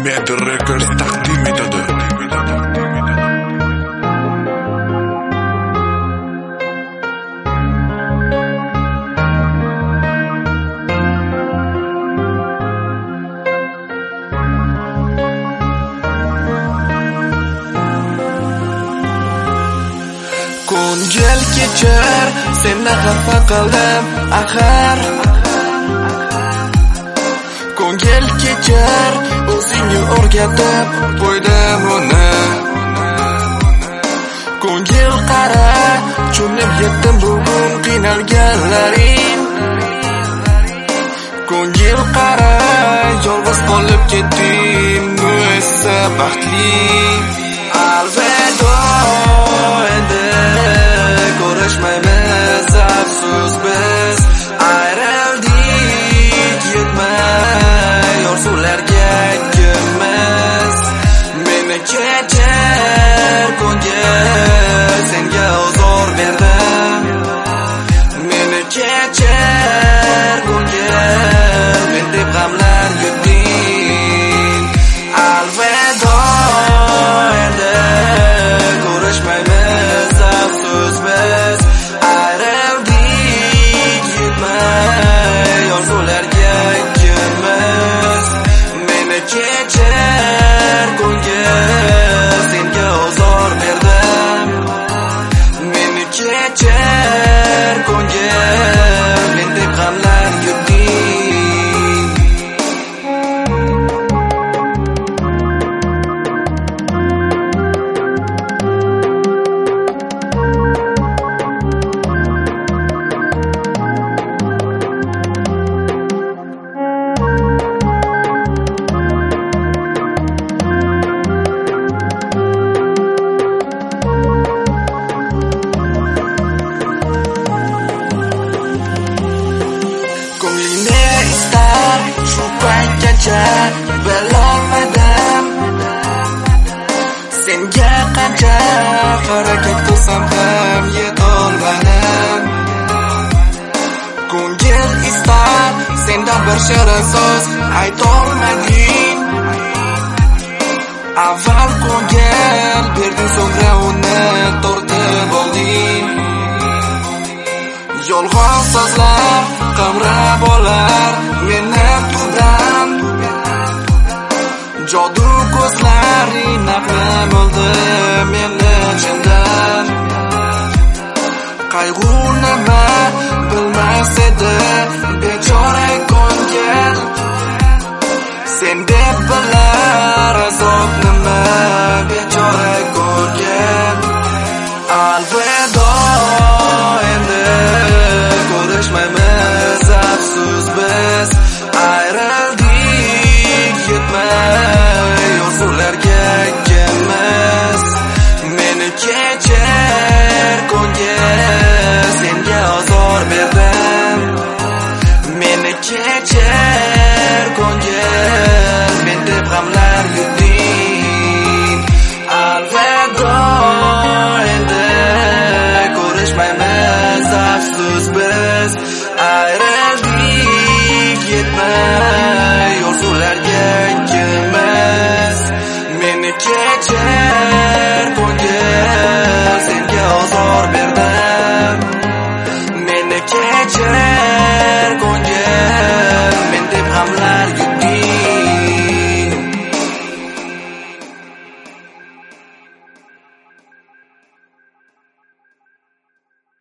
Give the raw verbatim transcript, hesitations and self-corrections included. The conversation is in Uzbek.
Media Records taqdim etadi. Ko'ngil kechir, seni xafa qildim axir. Ko'ngil kechir, o'zingni o'rgatib qo'ydim uni. Ko'ngil qara, cho'mib yetdim bugun qiynalganlaring. Ko'ngil qara, yolg'iz qolib ketdim, bu esa baxtli. Alvido, endi ko'rishmaymiz, afsus biz ayrildik, yetmay orzularga ikimiz. Meni kechir ko'ngil, senga ozor berdim. Meni kechir ko'ngil, men deb g'amlar yutding. Alvido, endi ko'rishmaymiz, afsus biz ayrildik, yetmay orzularga ikimiz. Meni kechir ko'ngil, senga ozor berdim. Meni kechir ko'ngil, men deb g'amlar yutding. Shu paytgacha bilolmadim, senga qancha harakat qilsam ham yetolmadim. Ko'ngil istar, sendan bir shirin so'z aytolmading. Avval ko'ngil berding, so'ngra uni tortib olding. Yolg'on so'zlar qamrab olar meni tudan. Jodu ko'zlaring naqlim oldi meni chindan. Qayg'u nima bilmas edi bechora ko'ngil. Sen deb bilar azob nima bechora ko'ngil. Alvido, endi ko'rishmaymiz, afsus biz ayrildik, yetmay orzularga ikimiz. Meni kechir ko'ngil, senga ozor berdim. Meni kechir ko'ngil, men deb g'amlar yutding. Alvido, endi ko'rishmaymiz, afsus biz ayrildik, yetmay orzularga ikimiz. Meni kechir ko'ngil, senga ozor berdim. Meni kechir